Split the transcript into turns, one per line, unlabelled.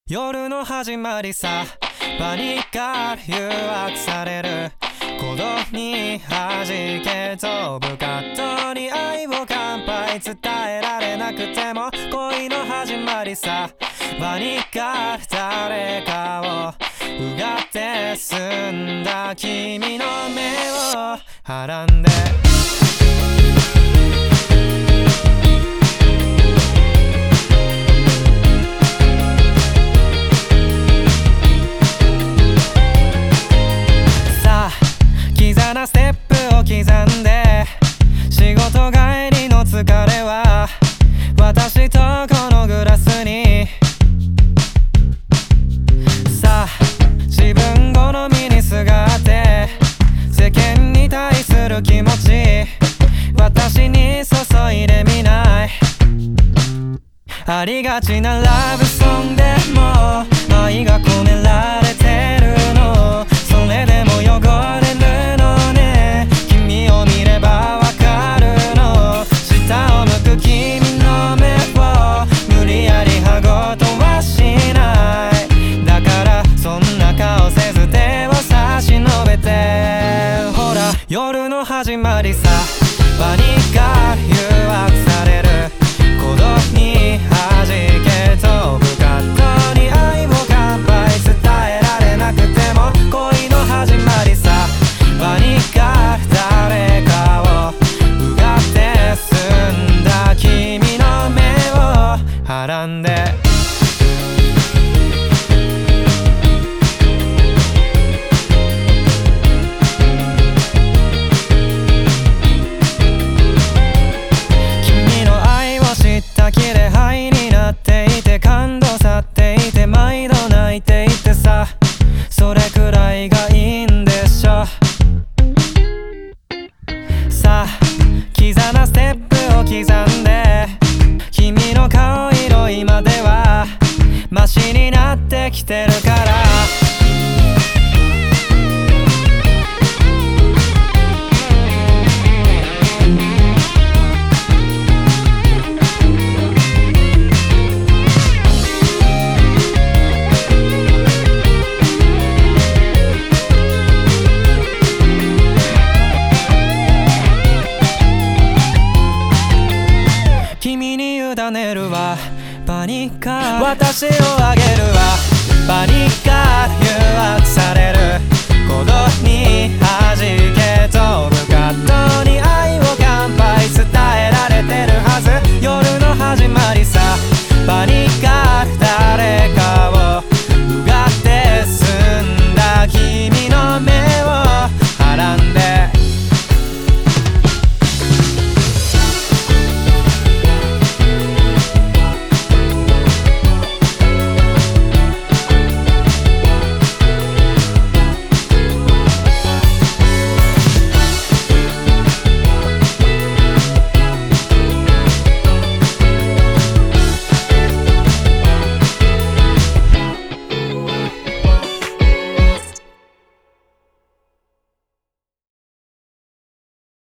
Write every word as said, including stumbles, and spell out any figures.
夜の始まりさ、パニッカー誘惑される鼓動に弾け飛ぶカットに愛を乾杯伝えられなくても恋の始まりさ、パニッカー誰かをうがって澄んだ君の目をはらんでステップを刻んで仕事帰りの疲れは私とこのグラスにさあ自分好みにすがって世間に対する気持ち私に注いでみないありがちなラブソングでも愛が込められてるのそれでも汚れる夜の始まりさ、パニッカー誘惑される鼓動に弾け飛ぶカットに愛を乾杯伝えられなくても恋の始まりさ、パニッカー誰かをうがって澄んだ君の目をはらんでそれくらいがいいんでしょさあキザなステップを刻んで君の顔色今ではマシになってきてるからパニッカー私をあげるわパニッカー誘惑される鼓動に弾け飛ぶカットに愛を乾杯伝えられてるはず夜の始まりさパニッカー